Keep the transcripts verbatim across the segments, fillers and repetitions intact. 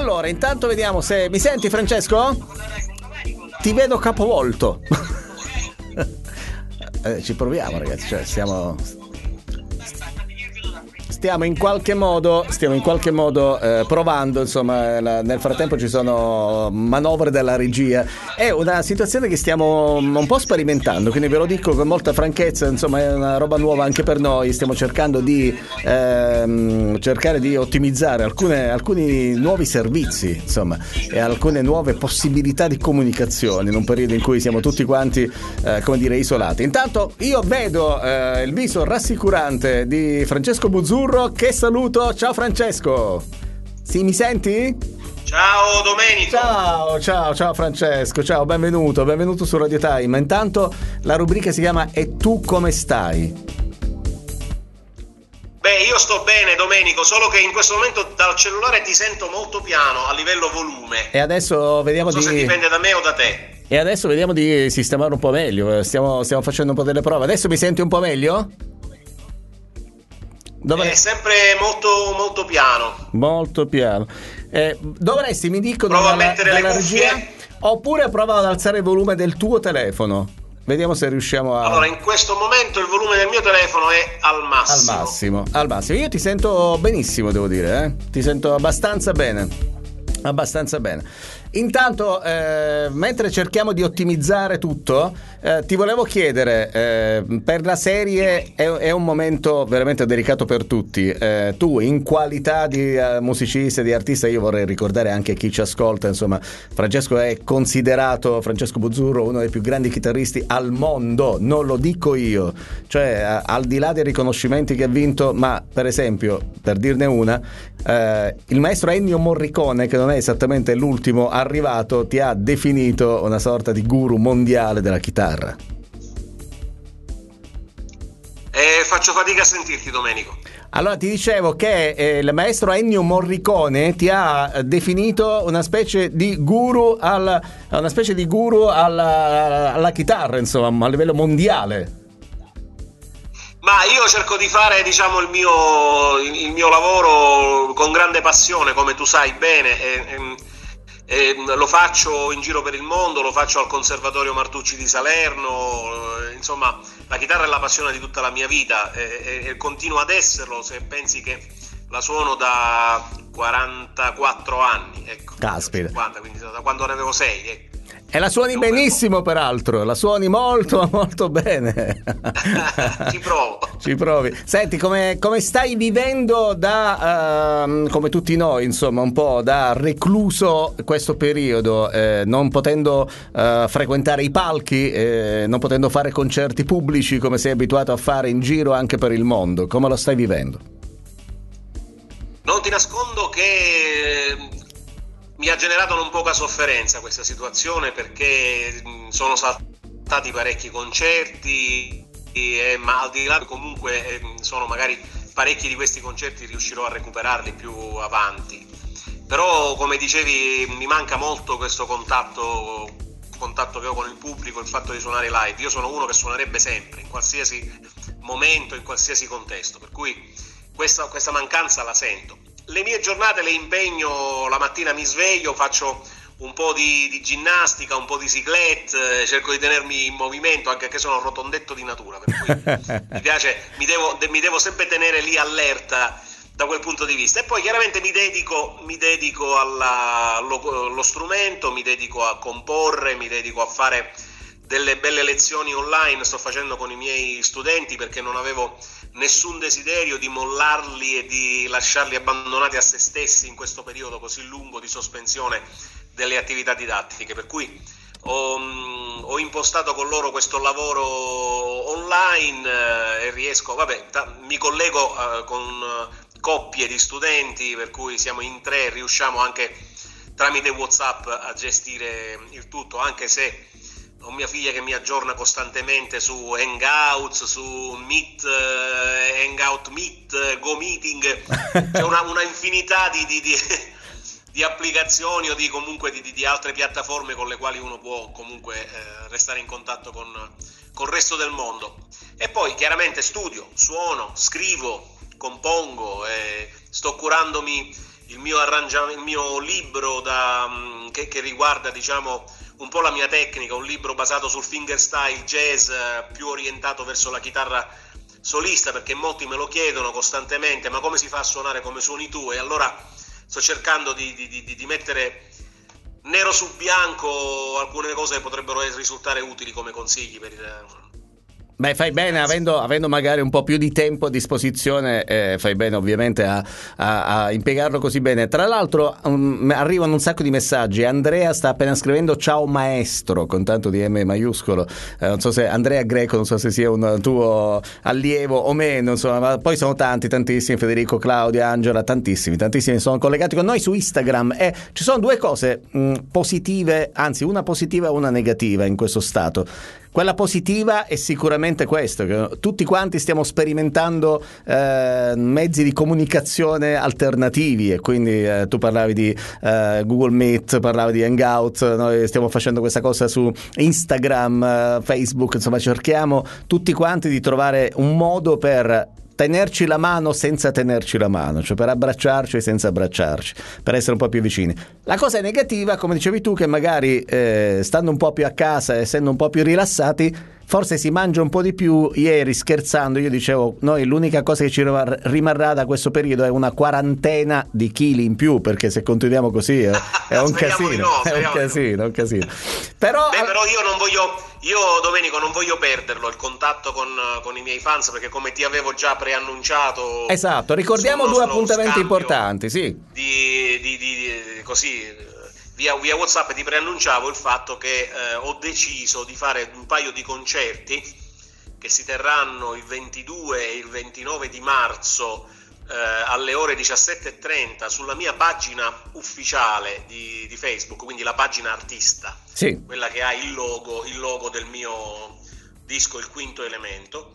Allora, intanto vediamo se mi senti, Francesco? Ti vedo capovolto. eh, ci proviamo, ragazzi, cioè stiamo Stiamo in qualche modo, stiamo in qualche modo eh, provando, insomma, la, nel frattempo ci sono manovre della regia. È una situazione che stiamo un po' sperimentando, quindi ve lo dico con molta franchezza, insomma, è una roba nuova anche per noi. Stiamo cercando di ehm, cercare di ottimizzare alcune, alcuni nuovi servizi, insomma, e alcune nuove possibilità di comunicazione in un periodo in cui siamo tutti quanti, eh, come dire, isolati. Intanto io vedo eh, il viso rassicurante di Francesco Buzzurro, che saluto. Ciao Francesco. Sì, mi senti? Ciao Domenico. Ciao, ciao, ciao Francesco. Ciao, benvenuto, benvenuto su Radio Time. Intanto la rubrica si chiama E tu come stai? Beh, io sto bene, Domenico, solo che in questo momento dal cellulare ti sento molto piano a livello volume. E adesso vediamo non so di... se dipende da me o da te. E adesso vediamo di sistemare un po' meglio. Stiamo, stiamo facendo un po' delle prove. Adesso mi senti un po' meglio? Dovre... È sempre molto molto piano. Molto piano. Eh, dovresti, mi dicono, prova dalla, a mettere dalla le cuffie. regia, oppure prova ad alzare il volume del tuo telefono. Vediamo se riusciamo a... Allora, in questo momento il volume del mio telefono è al massimo. Al massimo, al massimo. Io ti sento benissimo, devo dire, eh? Ti sento abbastanza bene. Abbastanza bene. Intanto, eh, mentre cerchiamo di ottimizzare tutto, eh, ti volevo chiedere, eh, per la serie è, è un momento veramente dedicato per tutti. Eh, tu, in qualità di uh, musicista, di artista, io vorrei ricordare anche chi ci ascolta, insomma, Francesco è considerato, Francesco Buzzurro, uno dei più grandi chitarristi al mondo, non lo dico io. Cioè, a, al di là dei riconoscimenti che ha vinto, ma per esempio, per dirne una, eh, il maestro Ennio Morricone, che non è esattamente l'ultimo arrivato, ti ha definito una sorta di guru mondiale della chitarra. Eh, faccio fatica a sentirti, Domenico. Allora ti dicevo che eh, il maestro Ennio Morricone ti ha definito una specie di guru al, una specie di guru alla, alla chitarra, insomma, a livello mondiale. Ma io cerco di fare, diciamo, il mio, il mio lavoro con grande passione, come tu sai bene, e, e, e lo faccio in giro per il mondo, lo faccio al Conservatorio Martucci di Salerno, insomma, la chitarra è la passione di tutta la mia vita e, e, e continuo ad esserlo, se pensi che la suono da quarantaquattro anni, ecco. Caspita. cinquanta, quindi da quando ne avevo sei, ecco. E la suoni benissimo, peraltro, la suoni molto molto bene. Ci provo. Ci provi. Senti, come, come stai vivendo da, uh, come tutti noi, insomma, un po' da recluso questo periodo, eh, non potendo uh, frequentare i palchi, eh, non potendo fare concerti pubblici come sei abituato a fare in giro anche per il mondo, come lo stai vivendo? Non ti nascondo che mi ha generato non poca sofferenza questa situazione, perché sono saltati parecchi concerti, e, ma al di là comunque sono magari parecchi di questi concerti riuscirò a recuperarli più avanti. Però, come dicevi, mi manca molto questo contatto, contatto che ho con il pubblico, il fatto di suonare live. Io sono uno che suonerebbe sempre, in qualsiasi momento, in qualsiasi contesto, per cui questa, questa mancanza la sento. Le mie giornate le impegno, la mattina mi sveglio, faccio un po' di, di ginnastica, un po' di cyclette, cerco di tenermi in movimento, anche che sono rotondetto di natura, per cui mi piace, mi devo, mi devo sempre tenere lì allerta da quel punto di vista. E poi chiaramente mi dedico, mi dedico alla, allo, allo strumento, mi dedico a comporre, mi dedico a fare delle belle lezioni online, sto facendo con i miei studenti, perché non avevo nessun desiderio di mollarli e di lasciarli abbandonati a se stessi in questo periodo così lungo di sospensione delle attività didattiche, per cui ho, ho impostato con loro questo lavoro online eh, e riesco, vabbè, ta, mi collego eh, con coppie di studenti, per cui siamo in tre, riusciamo anche tramite WhatsApp a gestire il tutto, anche se ho mia figlia che mi aggiorna costantemente su Hangouts, su Meet, eh, Hangout Meet, Go Meeting, c'è una, una infinità di, di, di, di applicazioni o di comunque di, di altre piattaforme con le quali uno può comunque eh, restare in contatto con, con il resto del mondo. E poi chiaramente studio, suono, scrivo, compongo, eh, sto curandomi il mio arrangiamento, il mio libro da, che, che riguarda, diciamo, un po' la mia tecnica, un libro basato sul fingerstyle jazz, più orientato verso la chitarra solista, perché molti me lo chiedono costantemente, ma come si fa a suonare come suoni tu? E allora sto cercando di, di, di, di mettere nero su bianco alcune cose che potrebbero risultare utili come consigli per il... Beh, fai bene, avendo, avendo magari un po' più di tempo a disposizione, eh, fai bene ovviamente a, a, a impiegarlo così bene. Tra l'altro um, arrivano un sacco di messaggi. Andrea sta appena scrivendo ciao maestro, con tanto di M maiuscolo. Eh, non so se Andrea Greco, non so se sia un tuo allievo o meno, insomma, ma poi sono tanti, tantissimi, Federico, Claudia, Angela, tantissimi, tantissimi sono collegati con noi su Instagram, e ci sono due cose mh, positive, anzi una positiva e una negativa in questo stato. Quella positiva è sicuramente questo, che tutti quanti stiamo sperimentando eh, mezzi di comunicazione alternativi, e quindi eh, tu parlavi di eh, Google Meet, parlavi di Hangout, noi stiamo facendo questa cosa su Instagram, eh, Facebook, insomma cerchiamo tutti quanti di trovare un modo per tenerci la mano senza tenerci la mano, cioè per abbracciarci senza abbracciarci, per essere un po' più vicini. La cosa negativa, come dicevi tu, che magari eh, stando un po' più a casa, essendo un po' più rilassati, forse si mangia un po' di più. Ieri, scherzando, io dicevo, noi l'unica cosa che ci rimarrà da questo periodo è una quarantena di chili in più, perché se continuiamo così è, è un casino, no, è un casino, un casino. Però, Beh, però io non voglio, io Domenico non voglio perderlo, il contatto con, con i miei fans, perché come ti avevo già preannunciato, esatto, ricordiamo due appuntamenti importanti, sì. Di, di, di, di così Via, via WhatsApp ti preannunciavo il fatto che eh, ho deciso di fare un paio di concerti che si terranno il ventidue e il ventinove di marzo eh, alle ore diciassette e trenta sulla mia pagina ufficiale di, di Facebook, quindi la pagina artista, sì, quella che ha il logo, il logo del mio disco Il Quinto Elemento.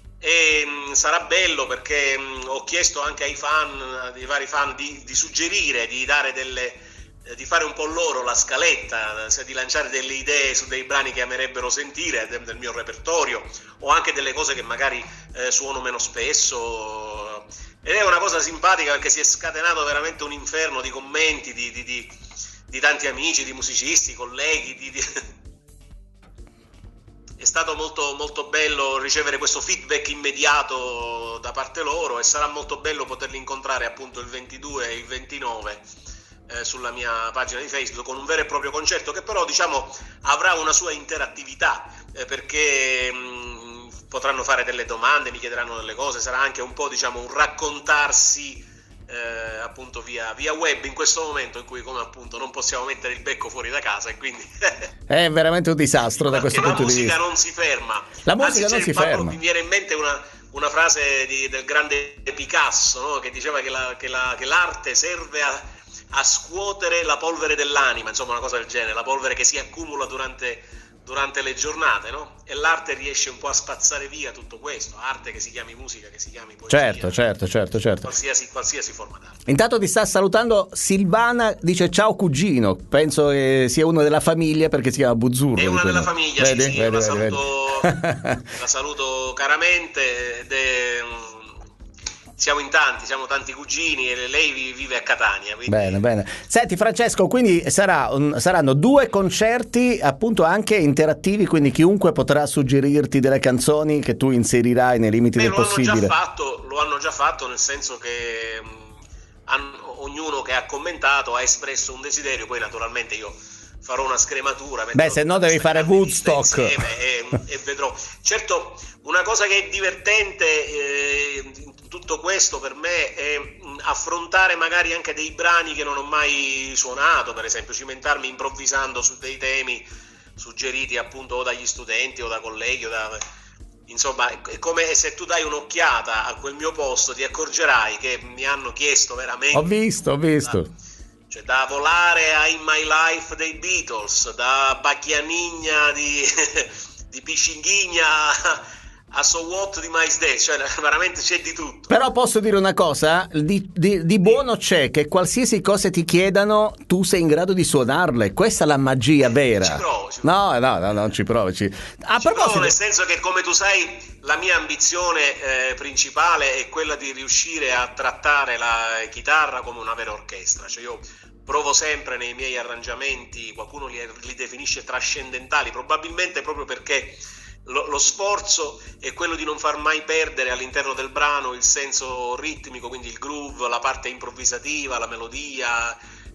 E mh, sarà bello perché mh, ho chiesto anche ai fan, ai vari fan, di, di suggerire, di dare delle... di fare un po' loro la scaletta, di lanciare delle idee su dei brani che amerebbero sentire del mio repertorio, o anche delle cose che magari eh, suono meno spesso. Ed è una cosa simpatica perché si è scatenato veramente un inferno di commenti di, di, di, di tanti amici, di musicisti, colleghi. Di, di... È stato molto, molto bello ricevere questo feedback immediato da parte loro, e sarà molto bello poterli incontrare appunto il ventidue e il ventinove Eh, sulla mia pagina di Facebook, con un vero e proprio concerto che però, diciamo, avrà una sua interattività, eh, perché mh, potranno fare delle domande, mi chiederanno delle cose, sarà anche un po', diciamo, un raccontarsi eh, appunto via, via web, in questo momento in cui, come appunto, non possiamo mettere il becco fuori da casa, e quindi è veramente un disastro da questo punto di vista. La musica non si ferma, la musica Anzi, non si ferma. Mi viene in mente una una frase di, del grande Picasso, no? Che diceva che, la, che, la, che l'arte serve a a scuotere la polvere dell'anima, insomma una cosa del genere, la polvere che si accumula durante, durante le giornate, no? E l'arte riesce un po' a spazzare via tutto questo, arte che si chiami musica, che si chiami poesia. Certo, certo, certo, certo. Qualsiasi, qualsiasi forma d'arte. Intanto ti sta salutando Silvana, dice ciao cugino, penso che sia uno della famiglia perché si chiama Buzzurro. È una della famiglia, vedi, sì, sì, vedi, la, vedi, saluto, vedi. la saluto caramente, ed è... siamo in tanti, siamo tanti cugini, e lei vive a Catania. Quindi... Bene, bene. Senti Francesco, quindi sarà un, saranno due concerti appunto anche interattivi, quindi chiunque potrà suggerirti delle canzoni che tu inserirai nei limiti Beh, del lo possibile. Hanno già fatto, lo hanno già fatto, nel senso che mh, hanno, ognuno che ha commentato ha espresso un desiderio, poi naturalmente io farò una scrematura. Beh, se no devi fare Woodstock. Insieme e, e vedrò. Certo, una cosa che è divertente eh, tutto questo per me è affrontare magari anche dei brani che non ho mai suonato, per esempio cimentarmi improvvisando su dei temi suggeriti appunto o dagli studenti o da colleghi o da... insomma è come se tu dai un'occhiata a quel mio posto, ti accorgerai che mi hanno chiesto veramente, ho visto, ho visto da, cioè da Volare a In My Life dei Beatles, da Bacchianigna di, di Piscinghigna a So What di Miles Davis, cioè veramente c'è di tutto. Però posso dire una cosa, di, di, di buono c'è che qualsiasi cosa ti chiedano tu sei in grado di suonarle, questa è la magia vera. Ci provo, ci No, no, no, non ci provaci. A ci proposito, provo nel senso che, come tu sai, la mia ambizione eh, principale è quella di riuscire a trattare la chitarra come una vera orchestra. Cioè io provo sempre nei miei arrangiamenti, qualcuno li, li definisce trascendentali, probabilmente proprio perché lo, lo sforzo è quello di non far mai perdere all'interno del brano il senso ritmico, quindi il groove, la parte improvvisativa, la melodia,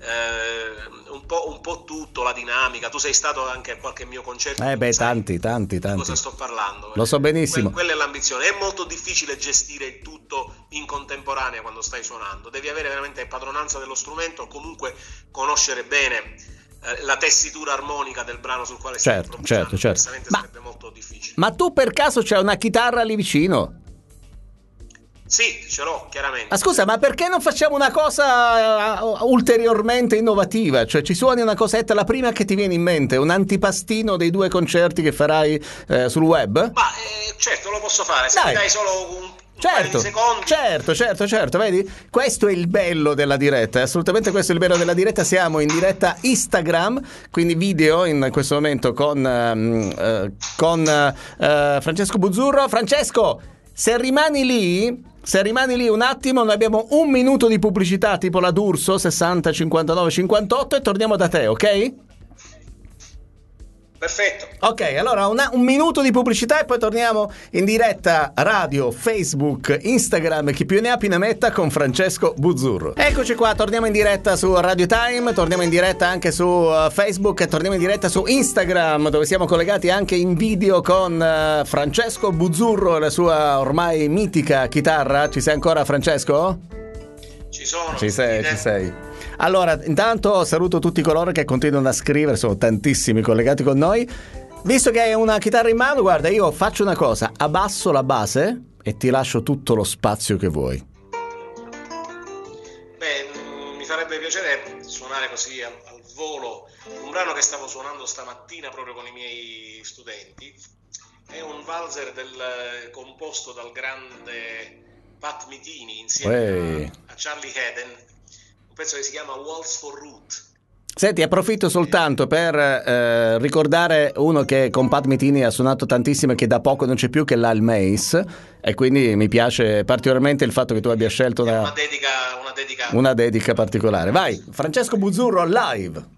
eh, un po', un po' tutto, la dinamica. Tu sei stato anche a qualche mio concerto, eh beh, sai tanti, tanti, di tanti. cosa sto parlando. Lo so benissimo. Que- quella è l'ambizione. È molto difficile gestire il tutto in contemporanea quando stai suonando. Devi avere veramente padronanza dello strumento, o comunque conoscere bene eh, la tessitura armonica del brano sul quale stai Certo, improvvisando. certo, certo. Diversamente Ma, sarebbe molto difficile. ma tu per caso c'hai una chitarra lì vicino? Sì, ce l'ho, chiaramente. Ma scusa, ma perché non facciamo una cosa uh, ulteriormente innovativa? Cioè ci suoni una cosetta, la prima che ti viene in mente, un antipastino dei due concerti che farai eh, sul web? Ma eh, certo, lo posso fare, se Dai. mi dai solo un, un Certo, paio di secondi. certo, certo, certo, vedi? Questo è il bello della diretta, assolutamente questo è il bello della diretta. Siamo in diretta Instagram, quindi video in questo momento con, um, uh, con uh, Francesco Buzzurro. Francesco, se rimani lì... Se rimani lì un attimo, noi abbiamo un minuto di pubblicità tipo la D'Urso sessanta cinquantanove cinquantotto e torniamo da te, ok? Perfetto. Ok, allora una, un minuto di pubblicità e poi torniamo in diretta radio, Facebook, Instagram, chi più ne ha più ne metta con Francesco Buzzurro. Eccoci qua, torniamo in diretta su Radio Time, torniamo in diretta anche su uh, Facebook e torniamo in diretta su Instagram, dove siamo collegati anche in video con uh, Francesco Buzzurro e la sua ormai mitica chitarra. Ci sei ancora, Francesco? Ci sono. Ci sei, ci sei. Allora, intanto saluto tutti coloro che continuano a scrivere, sono tantissimi collegati con noi. Visto che hai una chitarra in mano, guarda, io faccio una cosa, abbasso la base e ti lascio tutto lo spazio che vuoi. Beh, mi farebbe piacere suonare così al, al volo un brano che stavo suonando stamattina proprio con i miei studenti. È un valzer del, composto dal grande Pat Metheny insieme a, a Charlie Haden. Un pezzo che si chiama Waltz for Ruth. Senti, approfitto soltanto per eh, ricordare uno che con Pat Metheny ha suonato tantissimo e che da poco non c'è più, che è l'Al Mace, e quindi mi piace particolarmente il fatto che tu abbia scelto una, una, dedica, una, dedica. una dedica particolare. Vai, Francesco Buzzurro live.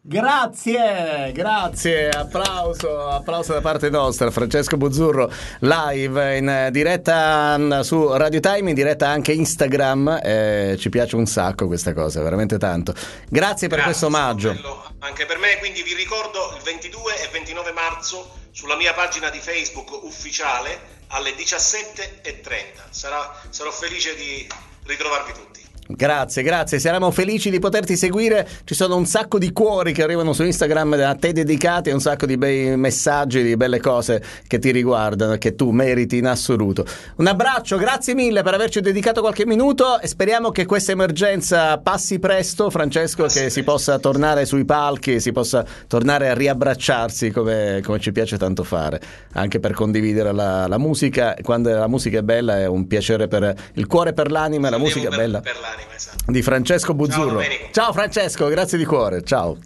Grazie, grazie, applauso, applauso da parte nostra. Francesco Buzzurro live in diretta su Radio Time, in diretta anche Instagram, eh, ci piace un sacco questa cosa, veramente tanto. Grazie per Grazie, questo omaggio. Anche per me, quindi vi ricordo il ventidue e ventinove marzo sulla mia pagina di Facebook ufficiale alle diciassette e trenta. Sarà, sarò felice di ritrovarvi tutti. Grazie, grazie, saremo felici di poterti seguire. Ci sono un sacco di cuori che arrivano su Instagram a te dedicati e un sacco di bei messaggi, di belle cose che ti riguardano e che tu meriti in assoluto. Un abbraccio, grazie mille per averci dedicato qualche minuto e speriamo che questa emergenza passi presto, Francesco, passi che presto. Si possa tornare sui palchi, si possa tornare a riabbracciarsi come, come ci piace tanto fare, anche per condividere la, la musica. Quando la musica è bella è un piacere per il cuore, per l'anima, la musica è bella. Per l'anima. Esatto. Di Francesco Buzzurro. Ciao, ciao Francesco, grazie di cuore, ciao.